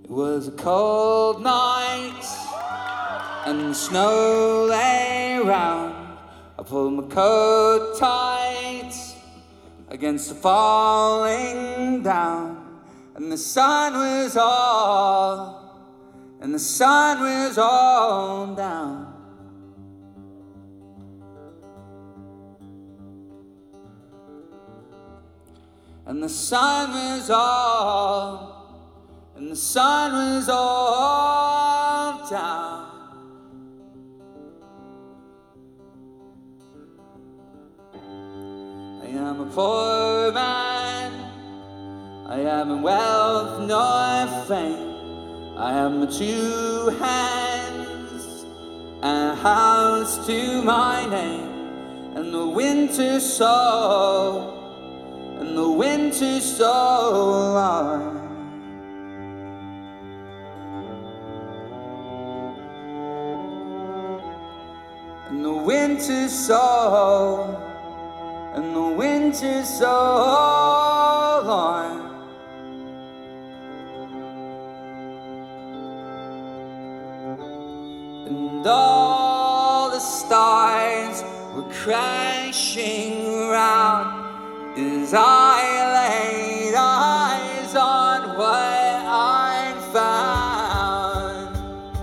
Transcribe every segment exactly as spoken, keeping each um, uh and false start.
It was a cold night and the snow lay round. I pulled my coat tight against the falling down, and the sun was all, and the sun was all down. And the sun was all, and the sun was all down. I am a poor man, I haven't wealth nor fame. I have my two hands and a house to my name, and the winter so, and the winter so long. And the winter so, and the winter so long. And all the stars were crashing round as I laid eyes on what I'd found.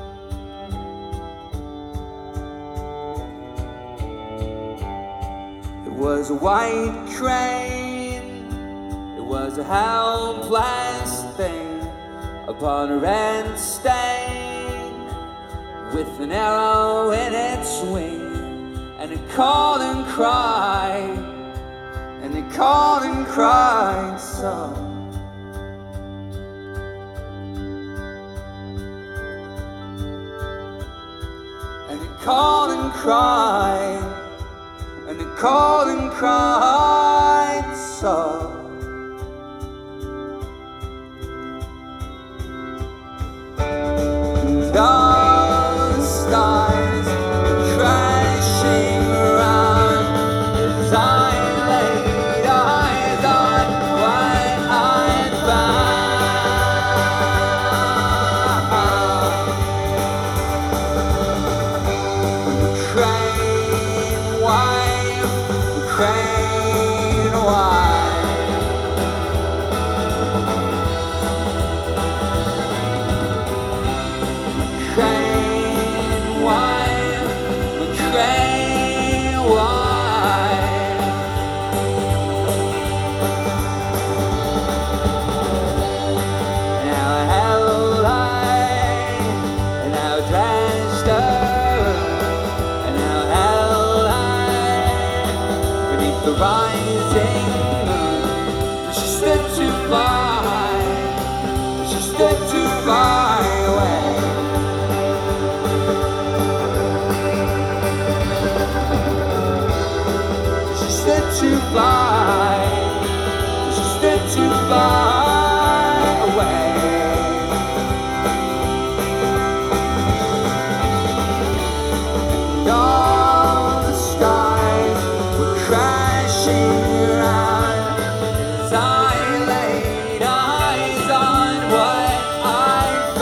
It was a white crane, it was a helpless thing upon a rent stain, with an arrow in its wing, and it called and cried, and it called and cried so. And it called and cried, and it called and cried so. And all the stars were crashing around as I laid eyes on what I'd found. The crane wife, the crane wife. Crane wife, the crane wife. Now how light, and how dressed her, and how hell light beneath the rising moon. She stood too far, she stood too far away. She stood too far, she stood too far away. And all the stars were crashing around as I laid eyes on what I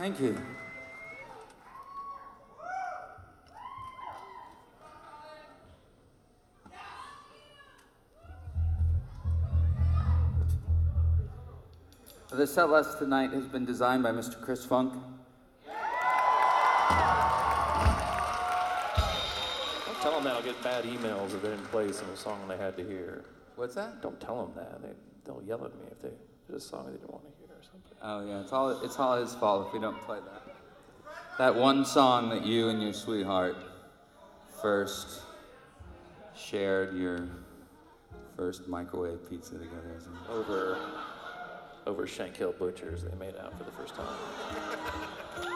Thank you. The set list tonight has been designed by Mister Chris Funk. Don't tell them that. I'll get bad emails if they didn't play a single song they had to hear. What's that? Don't tell them that. They, they'll yell at me if they there's a song they didn't want to hear or something. Oh yeah, it's all it's all his fault if we don't play that. That one song that you and your sweetheart first shared your first microwave pizza together. Isn't it? Over, over Shankill Butchers, they made out for the first time.